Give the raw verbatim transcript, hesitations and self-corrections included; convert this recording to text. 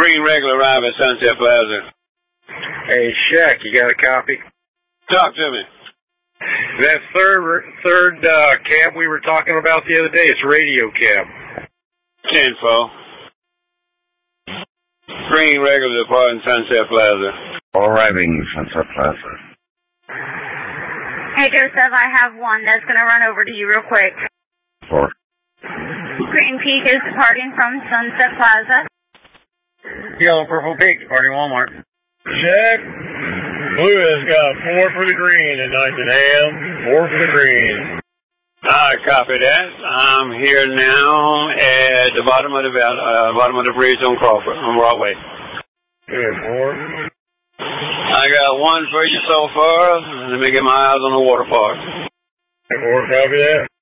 Green regular arrive at Sunset Plaza. Hey, Shaq, you got a copy? Talk to me. That third third uh, cab we were talking about the other day, it's radio cab. ten four. Green regular departing Sunset Plaza. Arriving Sunset Plaza. Hey, Joseph, I have one that's going to run over to you real quick. Four. Green Peak is departing from Sunset Plaza. Yellow Purple Peak, departing Walmart. Check. Blue has got four for the green at Nottingham. Four for the green. I copy that. I'm here now at the bottom of the uh, bottom of the bridge on Crawford, on Broadway. Good, four. I got one for you so far. Let me get my eyes on the water park. Four, copy that.